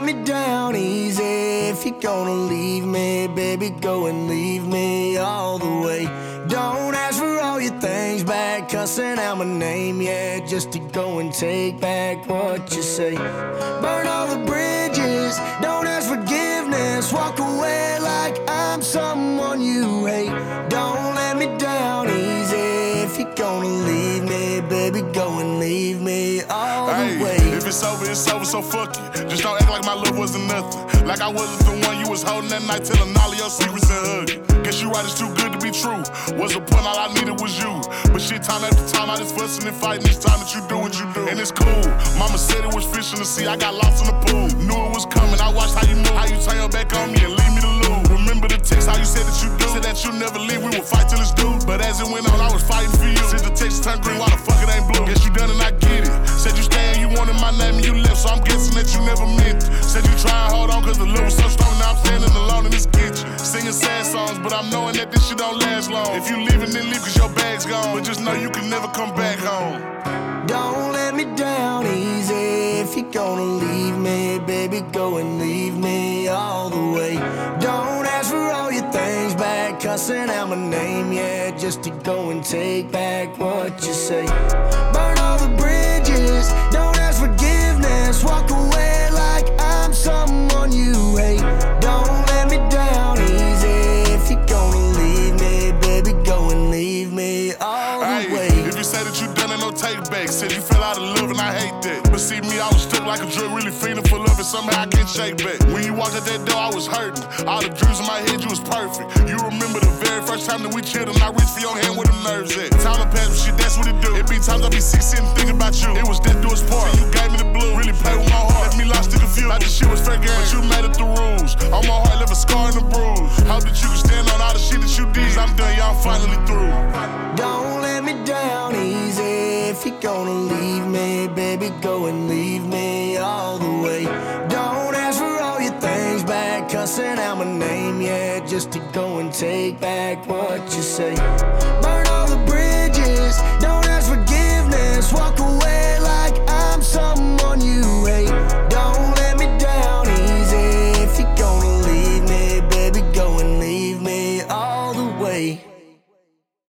me down easy. If you're gonna leave me, baby, go and leave me all the way. Don't ask for all your things back, cussing out my name, yeah, just to go and take back what you say. Burn all the bridges, don't ask forgiveness, walk away like I'm someone you hate. Don't let me down easy. If you're gonna leave me, baby, go and leave me all the way. If it's over, so fuck it. Just don't act like my love wasn't nothing. Like I wasn't the one you was holding that night, telling all of your secrets and hugging. Guess you right, it's too good to be true. Was a point, all I needed was you. But shit, time after time, I just fussing and fighting each time that you do what you do. And it's cool. Mama said it was fish in the sea, I got lost in the pool. Knew it was coming, I watched how you move, how you turn your back on me and leave me to lose. Remember the text, how you said that you do. Said that you never leave, we would fight till it's due. But as it went on, I was fighting for you. Since the text turned green, why the fuck it ain't blue? Guess you done and I get it. Said you stay and you wanted my name and you left, so I'm guessing that you never meant it. Said you try and hold on cause the love was so strong, now I'm standing alone in this kitchen. Singing sad songs, but I'm knowing that this shit don't last long. If you leaving, then leave cause your bag's gone. But just know you can never come back home. Don't let me down easy. If you're gonna leave me, baby, go and leave me all the way. Don't ask for all your things back, cussing out my name, yeah, just to go and take back what you say. Burn all the bridges, don't ask forgiveness, walk away like I'm someone you hate. Don't let me down easy. If you're gonna leave me, baby, go and leave me all the way. If you say that you done it, no take back. Said you fell out of love and I hate that. But see me, I was stuck like a drug, really feeling for love and somehow I can't shake back. When you walked out that door, I was hurting. All the dreams in my head, you was perfect. You remember the very first time that we chilled and I reached for your hand where the nerves at. Time to pass, but shit, that's what it do. It be times I be sick sitting thinking about you. It was death do its part. See, you gave me the blue, really played with my heart. Left me lost and confused. Like this shit was fair game, but you made it the rules. On my heart, left a scar and a bruise. Hope that you can stand on all the shit that you did. Cause I'm done, y'all finally through. Don't let me down easy. If you're gonna leave me, baby, go and leave me all the way. Don't ask for all your things back, cussing out my name, yeah, just to go and take back what you say.